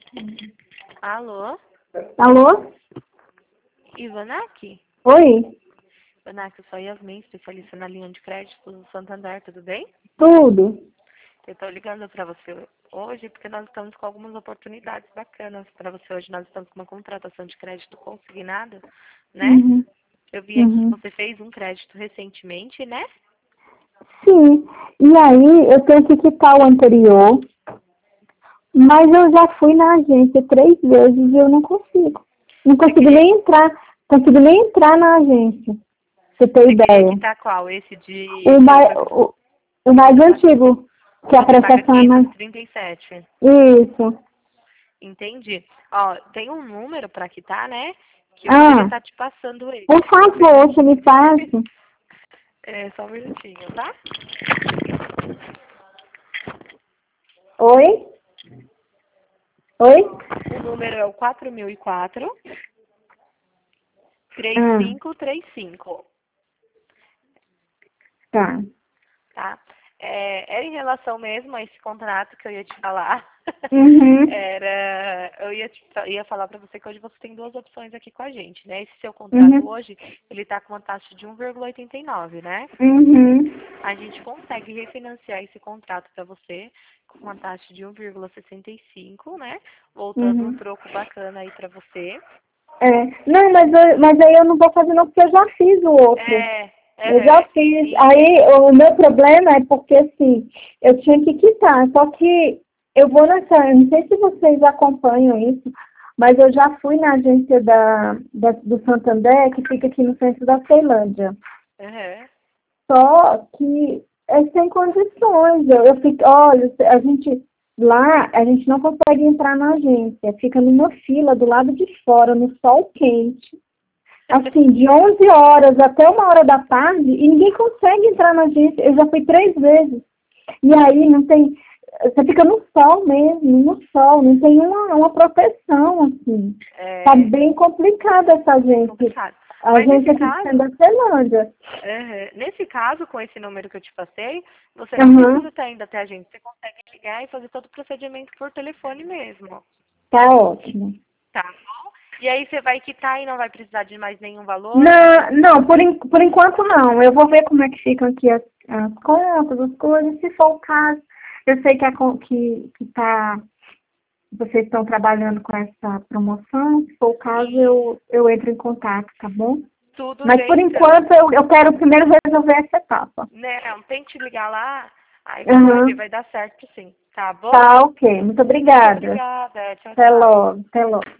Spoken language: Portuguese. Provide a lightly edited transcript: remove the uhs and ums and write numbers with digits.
Alô? Alô? Ivanak? Oi? Ivanak, eu sou a Yasmin, especialista na linha de crédito do Santander, tudo bem? Tudo? Eu estou ligando para você hoje porque nós estamos com algumas oportunidades bacanas para você hoje. Nós estamos com uma contratação de crédito consignado, né? Uhum. Eu vi aqui que Uhum. você fez um crédito recentemente, né? Sim. E aí eu tenho que quitar o anterior, mas eu já fui na agência 3 vezes e eu não consigo. Não Você consigo queria, nem entrar. Consigo nem entrar na agência, pra você ter você queria ideia. quitar qual? Esse de O que mais, você, o mais você, pa- antigo, que a você paga prestação é mais. 537. Isso. Entendi. Ó, tem um número para quitar, né? Que eu poderia Ah, estar te passando ele. por favor, você me passa. É, só um minutinho, tá? Oi? Oi? O número é o 4004 Ah, 3535, tá. tá? Era em relação mesmo a esse contrato que eu ia te falar. Uhum. Eu ia falar para você que hoje você tem duas opções aqui com a gente, né? Esse seu contrato Uhum. hoje, ele tá com uma taxa de 1,89, né? Uhum. A gente consegue refinanciar esse contrato para você com uma taxa de 1,65, né? Voltando um Uhum. troco bacana aí para você. É. Não, mas aí eu não vou fazer não, porque eu já fiz o outro. Eu já fiz. Aí Entendi. o meu problema é porque, assim, eu tinha que quitar. Só que eu vou eu não sei se vocês acompanham isso, mas eu já fui na agência do Santander, que fica aqui no centro da Ceilândia. Aham. Só que é sem condições. Eu fico, olha, a gente não consegue entrar na agência. Fica numa fila do lado de fora, no sol quente. Assim, de 11 horas até 1 hora da tarde, e ninguém consegue entrar na agência. Eu já fui 3 vezes. E aí não tem. Você fica no sol mesmo, no sol, não tem uma proteção, assim. Tá É bem complicada essa agência. complicado. A Mas agência aqui de da Ceilândia. nesse caso, com esse número que eu te passei, você não Aham, precisa estar ainda até a gente. Você consegue ligar e fazer todo o procedimento por telefone mesmo. tá ótimo. Tá bom? E aí você vai quitar e não vai precisar de mais nenhum valor, vai ser Não, não, por enquanto não. Eu vou ver como é que ficam aqui as contas, as coisas, se for o caso. Eu sei vocês estão trabalhando com essa promoção. Se for o caso, isso, eu entro em contato, tá bom? tudo Mas por bem então. enquanto eu quero primeiro resolver essa etapa. Né, não, tente ligar lá, aí você vai ver, Aham. vai dar certo sim, tá bom? Tá, ok. Muito Muito obrigada. obrigada, tchau, Até tchau. logo, até logo.